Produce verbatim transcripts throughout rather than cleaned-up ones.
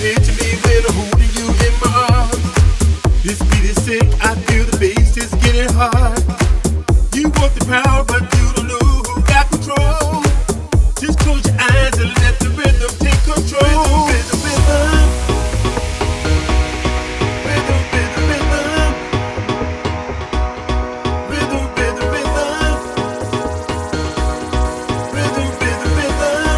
picture me when I'm holding you in my arms. This beat is sick, I feel the bass is getting hard. You want the power, but you don't know who got control. Just close your eyes and let the rhythm take control. Rhythm, rhythm, rhythm, rhythm, rhythm, rhythm, rhythm, rhythm, rhythm, rhythm, rhythm.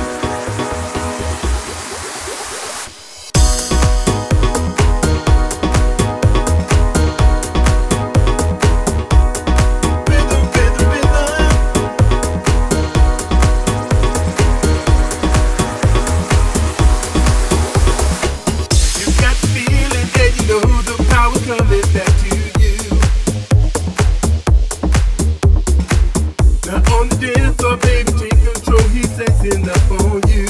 Coming back to you. Now on the dance floor, baby, take control. He's sexing up on you.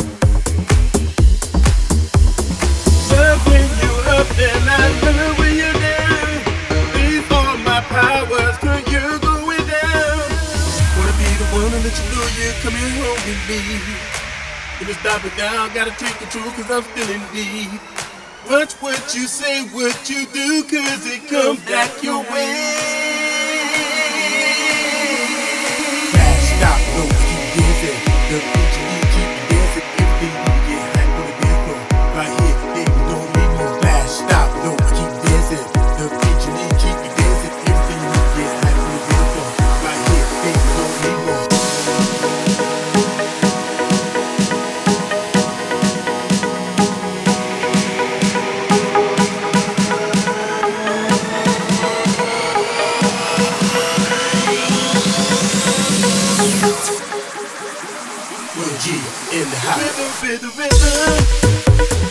Love when you up and I love when you're down. These are my powers, girl, you're going down. Wanna be the one to let you know you're coming home with me. Gonna stop it now, gotta take control, cause I'm still in need. Watch what you say, what you do, cause it comes back your way. Fast, stop, no, keep dancing. The picture you keep dancing. Everything you get hype on the dance floor. Right here, baby, don't need no flash. Stop, no, keep dancing. The picture you keep dancing. Everything you get hype on the dance floor. Right here, baby, don't need more. In the house. Rhythm, rhythm, rhythm.